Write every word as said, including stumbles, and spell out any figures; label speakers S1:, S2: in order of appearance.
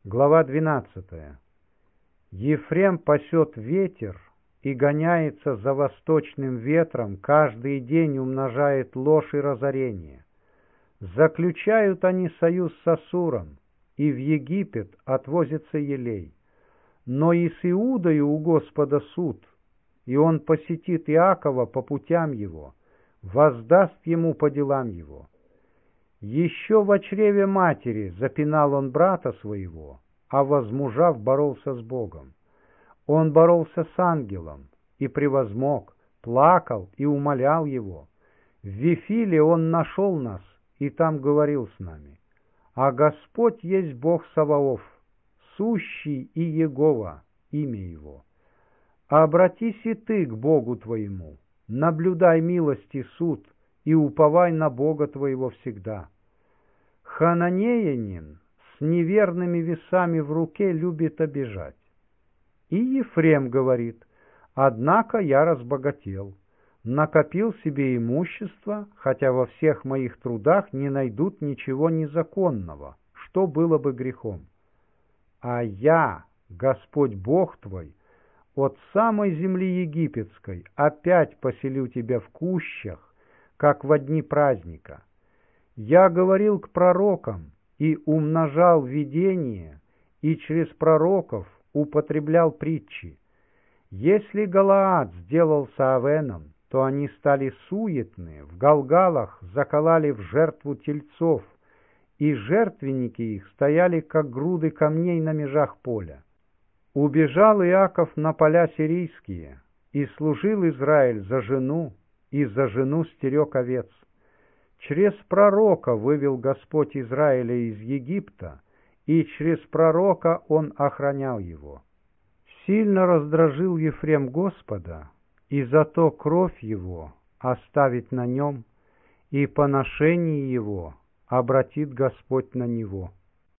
S1: Глава двенадцатая. Ефрем пасет ветер и гоняется за восточным ветром, каждый день умножает ложь и разорение. Заключают они союз с Ассуром, и в Египет отвозится елей. Но и с Иудою у Господа суд, и он посетит Иакова по путям его, воздаст ему по делам его. Еще во чреве матери запинал он брата своего, а возмужав боролся с Богом. Он боролся с ангелом и превозмог, плакал и умолял его. В Вифиле он нашел нас и там говорил с нами. А Господь есть Бог Саваоф, сущий и Егова, имя его. Обратись и ты к Богу твоему, наблюдай милость и суд, и уповай на Бога твоего всегда. Хананеянин с неверными весами в руке любит обижать. И Ефрем говорит: однако я разбогател, накопил себе имущество, хотя во всех моих трудах не найдут ничего незаконного, что было бы грехом. А я, Господь Бог твой, от самой земли египетской опять поселю тебя в кущах, как во дни праздника. Я говорил к пророкам и умножал видение, и через пророков употреблял притчи. Если Галаад сделался Авеном, то они стали суетны, в Галгалах закололи в жертву тельцов, и жертвенники их стояли, как груды камней на межах поля. Убежал Иаков на поля сирийские, и служил Израиль за жену, и за жену стерег овец. Через пророка вывел Господь Израиля из Египта, и через пророка он охранял его. Сильно раздражил Ефрем Господа, и зато кровь его оставит на нем, и поношение его обратит Господь на него.